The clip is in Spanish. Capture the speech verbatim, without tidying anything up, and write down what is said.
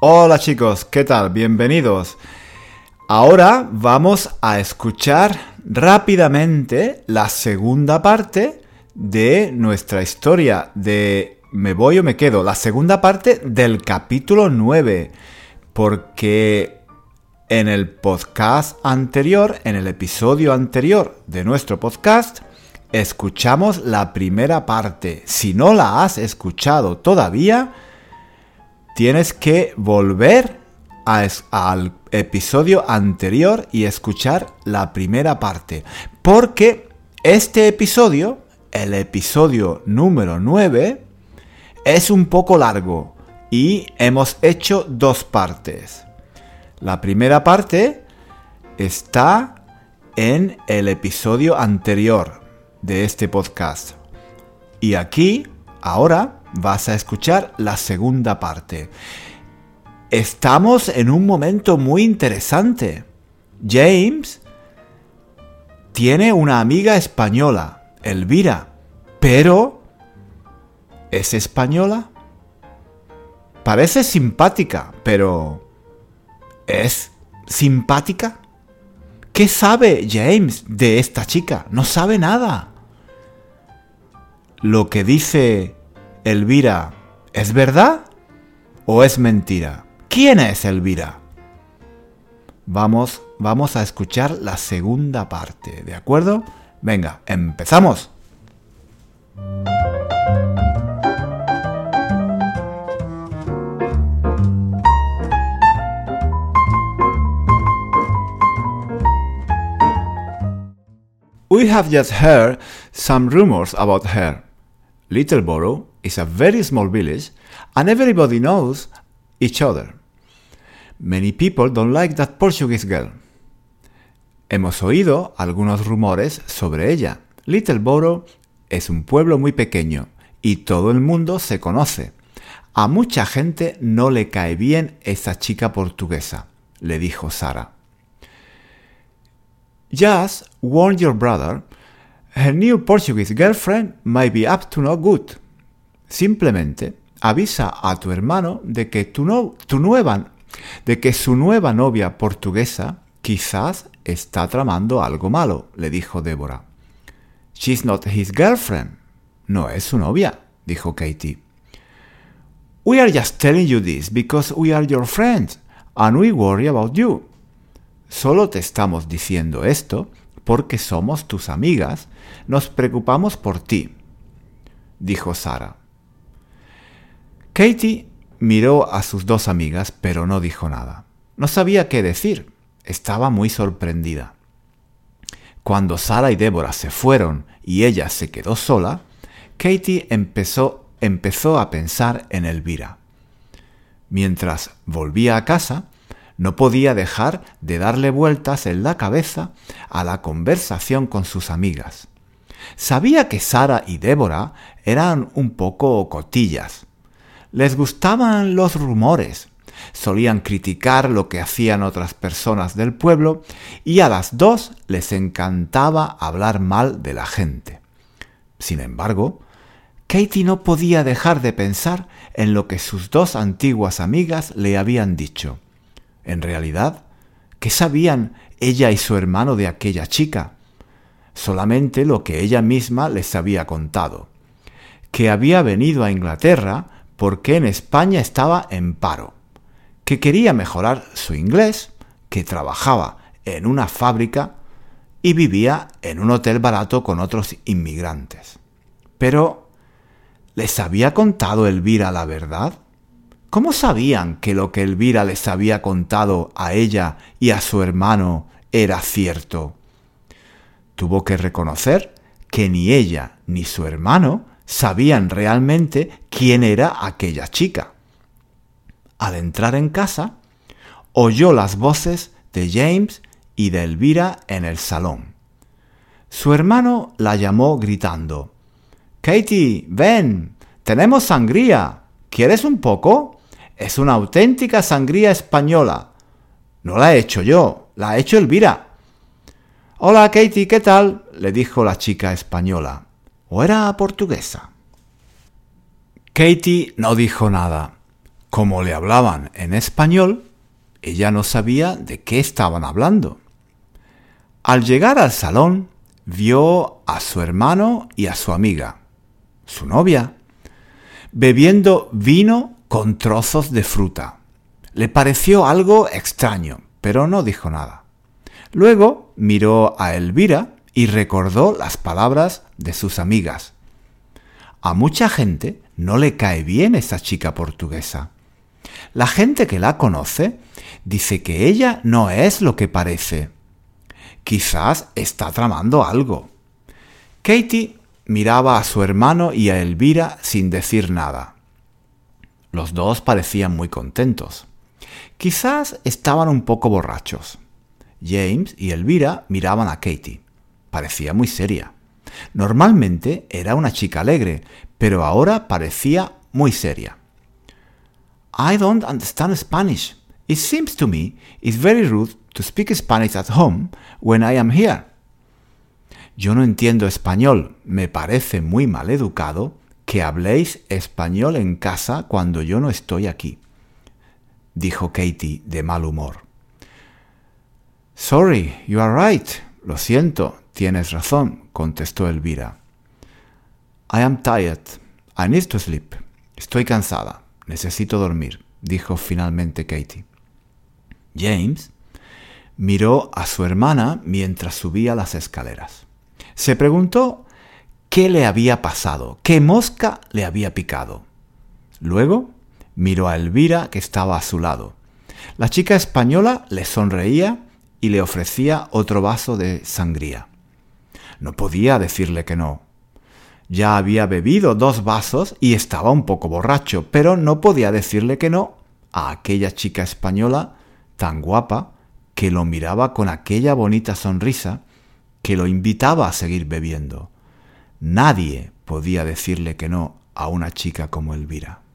Hola chicos, ¿qué tal? Bienvenidos. Ahora vamos a escuchar rápidamente la segunda parte de nuestra historia de Me voy o me quedo, la segunda parte del capítulo nueve, porque en el podcast anterior, en el episodio anterior de nuestro podcast, escuchamos la primera parte. Si no la has escuchado todavía, tienes que volver a es- al episodio anterior y escuchar la primera parte. Porque este episodio, el episodio número nueve, es un poco largo y hemos hecho dos partes. La primera parte está en el episodio anterior de este podcast. Y aquí, ahora, vas a escuchar la segunda parte. Estamos en un momento muy interesante. James tiene una amiga española, Elvira, pero ¿es española? Parece simpática, pero ¿es simpática? ¿Qué sabe James de esta chica? No sabe nada. ¿Lo que dice Elvira es verdad o es mentira? ¿Quién es Elvira? Vamos, vamos a escuchar la segunda parte, ¿de acuerdo? Venga, empezamos. We have just heard some rumors about her. Littleborough is a very small village and everybody knows each other. Many people don't like that Portuguese girl. Hemos oído algunos rumores sobre ella. Littleborough es un pueblo muy pequeño y todo el mundo se conoce. A mucha gente no le cae bien esa chica portuguesa, le dijo Sarah. Just warn your brother, her new Portuguese girlfriend might be up to no good. Simplemente avisa a tu hermano de que tu, no, tu nueva, de que su nueva novia portuguesa quizás está tramando algo malo, le dijo Deborah. She's not his girlfriend. No es su novia, dijo Katie. We are just telling you this because we are your friends and we worry about you. Solo te estamos diciendo esto porque somos tus amigas, nos preocupamos por ti, dijo Sarah. Katie miró a sus dos amigas, pero no dijo nada. No sabía qué decir, estaba muy sorprendida. Cuando Sarah y Deborah se fueron y ella se quedó sola, Katie empezó, empezó a pensar en Elvira. Mientras volvía a casa, no podía dejar de darle vueltas en la cabeza a la conversación con sus amigas. Sabía que Sarah y Deborah eran un poco cotillas. Les gustaban los rumores, solían criticar lo que hacían otras personas del pueblo y a las dos les encantaba hablar mal de la gente. Sin embargo, Katie no podía dejar de pensar en lo que sus dos antiguas amigas le habían dicho. En realidad, ¿qué sabían ella y su hermano de aquella chica? Solamente lo que ella misma les había contado. Que había venido a Inglaterra porque en España estaba en paro. Que quería mejorar su inglés, que trabajaba en una fábrica y vivía en un hotel barato con otros inmigrantes. Pero, ¿les había contado Elvira la verdad? ¿Cómo sabían que lo que Elvira les había contado a ella y a su hermano era cierto? Tuvo que reconocer que ni ella ni su hermano sabían realmente quién era aquella chica. Al entrar en casa, oyó las voces de James y de Elvira en el salón. Su hermano la llamó gritando: «Katie, ven, tenemos sangría. ¿Quieres un poco? Es una auténtica sangría española. No la he hecho yo, la ha hecho Elvira». «Hola, Katie, ¿qué tal?», le dijo la chica española. ¿O era portuguesa? Katie no dijo nada. Como le hablaban en español, ella no sabía de qué estaban hablando. Al llegar al salón, vio a su hermano y a su amiga, su novia, bebiendo vino con trozos de fruta. Le pareció algo extraño, pero no dijo nada. Luego miró a Elvira y recordó las palabras de sus amigas. A mucha gente no le cae bien esa chica portuguesa. La gente que la conoce dice que ella no es lo que parece. Quizás está tramando algo. Katie miraba a su hermano y a Elvira sin decir nada. Los dos parecían muy contentos. Quizás estaban un poco borrachos. James y Elvira miraban a Katie. Parecía muy seria. Normalmente era una chica alegre, pero ahora parecía muy seria. I don't understand Spanish. It seems to me it's very rude to speak Spanish at home when I am here. Yo no entiendo español. Me parece muy mal educado que habléis español en casa cuando yo no estoy aquí, dijo Katie de mal humor. Sorry, you are right. Lo siento, tienes razón, contestó Elvira. I am tired. I need to sleep. Estoy cansada. Necesito dormir, dijo finalmente Katie. James miró a su hermana mientras subía las escaleras. Se preguntó qué le había pasado, qué mosca le había picado. Luego miró a Elvira, que estaba a su lado. La chica española le sonreía y le ofrecía otro vaso de sangría. No podía decirle que no. Ya había bebido dos vasos y estaba un poco borracho, pero no podía decirle que no a aquella chica española tan guapa que lo miraba con aquella bonita sonrisa que lo invitaba a seguir bebiendo. Nadie podía decirle que no a una chica como Elvira.